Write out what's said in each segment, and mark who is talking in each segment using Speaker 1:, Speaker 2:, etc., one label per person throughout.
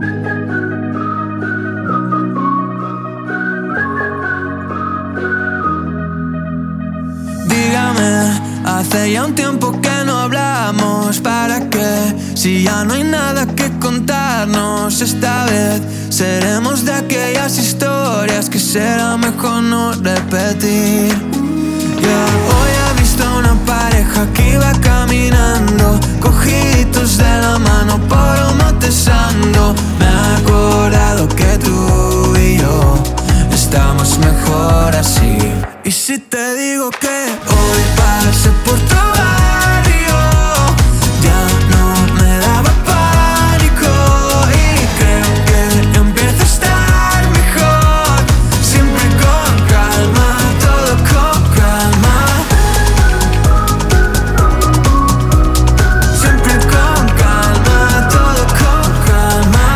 Speaker 1: Dígame, hace ya un tiempo que no hablamos. ¿Para qué? Si ya no hay nada que contarnos. Esta vez seremos de aquellas historias que será mejor no repetir. Hoy he visto a una pareja que iba caminando, cogiditos de la mano por un motesando. Me he acordado que tú y yo estamos mejor así. Y si te digo que hoy pasé por tu barrio, ya no me daba pánico. Y creo que empieza a estar mejor, siempre con calma, todo con calma. Siempre con calma, todo con calma.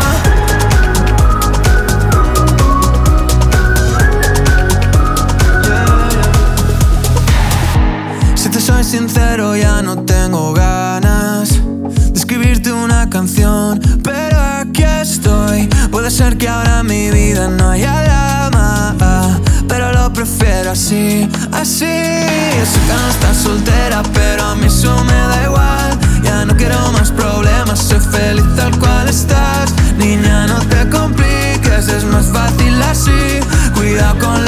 Speaker 1: Si te soy sincero, ya no tengo ganas de escribirte una canción, pero aquí estoy. Puede ser que ahora en mi vida no haya drama, pero lo prefiero así, así. Sé que no estás soltera, pero a mí eso me da igual. Ya no quiero más problemas, soy feliz tal cual estás. Niña, no te compliques, es más fácil así. Cuidado con